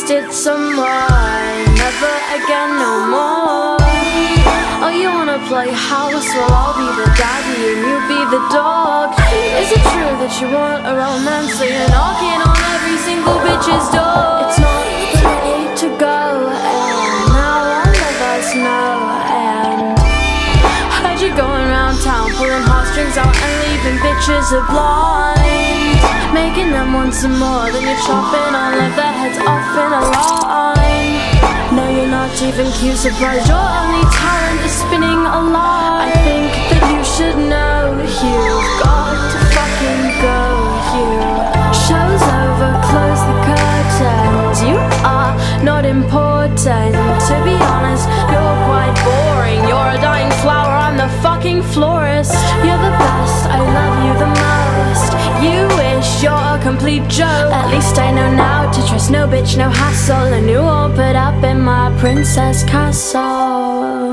tasted some more, never again, no more. Oh, you wanna play house? Well, I'll be the daddy and you be the dog. Is it true that you want a romance, so you're knocking on every single bitch's door? It's not the way to go, and now all of us know. And heard you going around town, pulling heartstrings out and leaving bitches blind, making them want some more, then you're chopping all of their heads off in a line. No, you're not even cute, surprised your only talent is spinning a lie. I think that you should know you've got to fucking go here. Show's over, close the curtains. You are not important. To be honest, you're quite boring. You're a dying flower, I'm the fucking florist. You're the best, I love you the most. You wish you're a complete joke. At least I know now to trust no bitch, no hassle. A new all put up in my princess castle.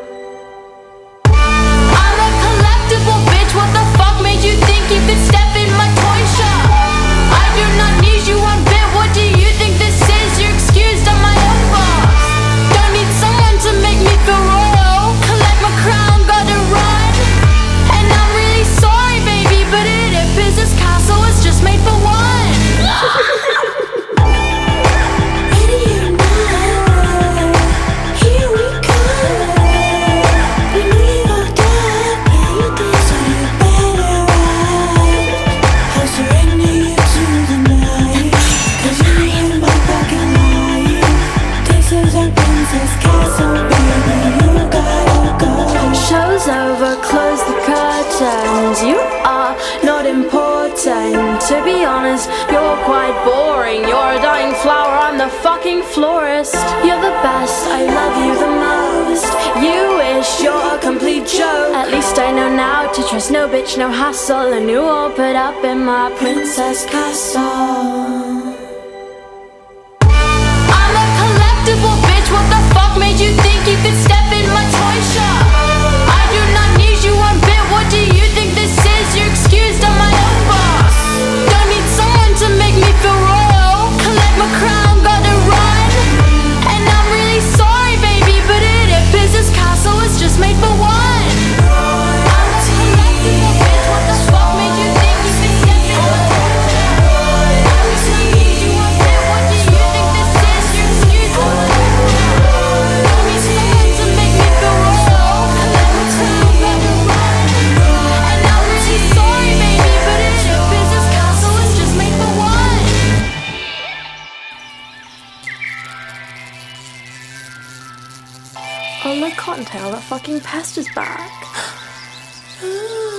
I'm a collectible bitch, what the fuck made you think you could step in my toy shop? I do not need you one bit, what do you think this is? You're excused, I'm my own boss. Don't need someone to make me feel royal. Collect my crown, gotta run. And I'm really sorry baby, but it appears this castle was just made for one. Show's over, close the curtains. You are not important. To be honest, you're quite boring. You're a dying flower, I'm the fucking florist. You're the best, I love you the most. You wish you're a complete joke. At least I know now to trust no bitch, no hassle. A new all put up in my princess castle. I'm a collectible bitch, what the fuck made you think you could step in my toy shop? I do not need you one bit, what do you think this is? You're excused, I'm my own boss. Don't need someone to make me feel royal. Collect my crown, gotta run. And I'm really sorry baby, but it appears this castle was just made for one. I'm a collectible bitch, what the fuck made you think you could step in my toy shop? I do not need you one bit, what do you think this is? You're excused, I'm my own boss. Don't need someone to make me feel royal. Collect my crown, gotta run. And I'm really sorry baby, but it appears this castle was just made for one. Oh, my cottontail, that fucking pest is back.